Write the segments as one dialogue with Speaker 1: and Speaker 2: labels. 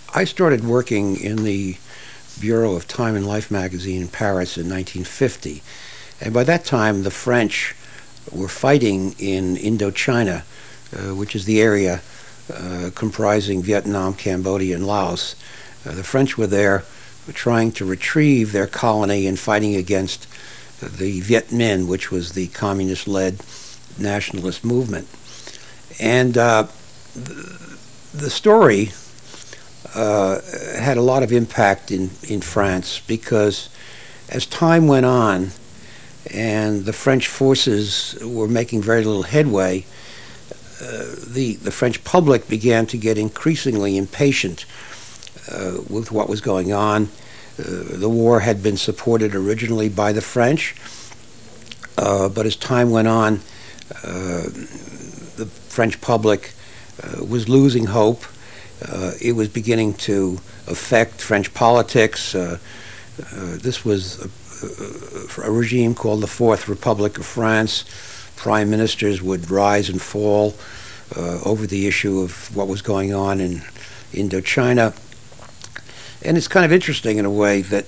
Speaker 1: I started working in the bureau of Time and Life magazine in Paris in 1950. And by that time, the French were fighting in Indochina, which is the area comprising Vietnam, Cambodia, and Laos. The French were there trying to retrieve their colony and fighting against the Viet Minh, which was the communist-led nationalist movement. And the story had a lot of impact in France because as time went on and the French forces were making very little headway, the French public began to get increasingly impatient with what was going on. The war had been supported originally by the French, but as time went on, the French public was losing hope. It was beginning to affect French politics. This was a regime called the Fourth Republic of France. Prime ministers would rise and fall over the issue of what was going on in Indochina. And it's kind of interesting in a way that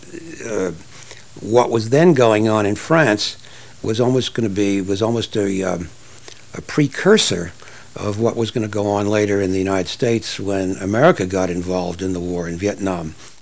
Speaker 1: what was then going on in France was almost a precursor of what was going to go on later in the United States when America got involved in the war in Vietnam.